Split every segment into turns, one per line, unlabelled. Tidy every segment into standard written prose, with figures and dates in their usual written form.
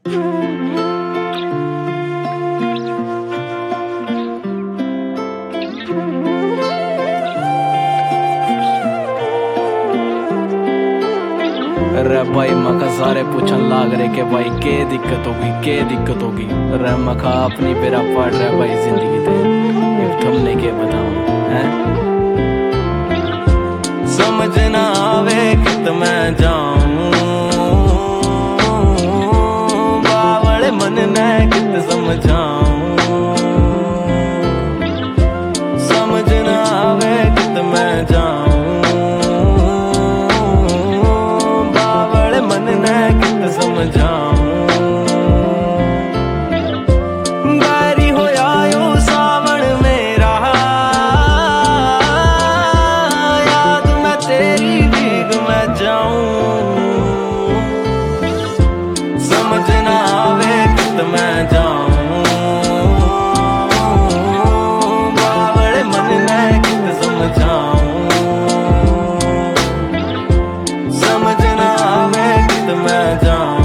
रे भाई मका सारे पूछन लाग रहे के भाई के दिक्कत होगी रे मका अपनी पेरा पड़ रहा भाई जिंदगी ते थमने के बताऊं हैं समझ ना आवे कित मैं जाऊं बावले मन ने कित समझाऊं समझ ना आवे कित मैं जाऊं बैरी होया यो सावन मेरा याद मैं तेरी भीग मैं जाऊं समझ ना आवे कित मैं जाऊं बावड़े मन ने कित समझाऊं समझ ना आवे कित मैं जाऊं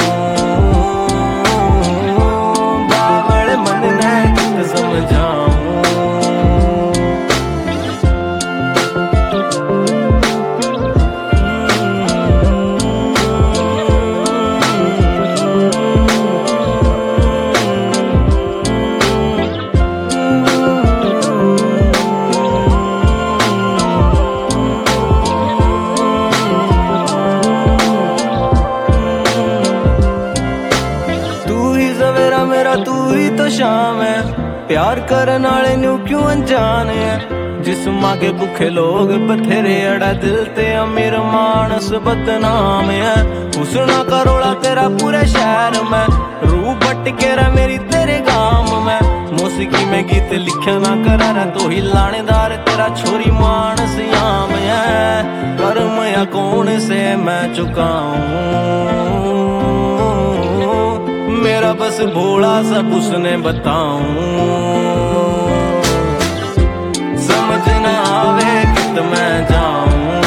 मेरा तू ही तो शाम है प्यार करने वाले न्यू क्यों अनजान है जिस मांगे भूखे लोग बथेरे अड़ा दिल ते अमीर मानस बदनाम है हुस्ना करोड़ा तेरा पूरे शहर में रूह भटके रहा मेरी तेरे गाम में मौसीकी में गीत लिखे ना करा रहा तो ही लानेदार तेरा छोरी मानस याम है कर्म या कौन से मैं चुकाऊं मेरा बस भोला सब उसने बताऊं समझ ना आवे कित मैं जाऊं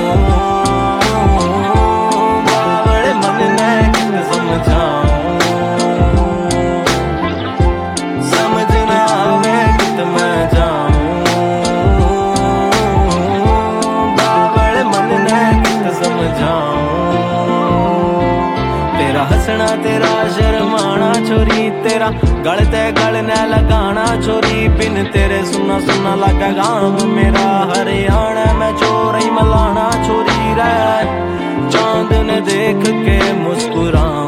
बावड़े मन ने कित समझाऊं समझ ना आवे कित मैं जाऊं बावड़े मन ने कित समझाऊं तेरा हंसना तेरा शर्माना छोरी तेरा गल ते गल न लगाना छोरी बिन तेरे सुना सुना लगा गाम मेरा हरियाणा में चोर ही मलाना छोरी रे चांद ने देख के मुस्कुराऊं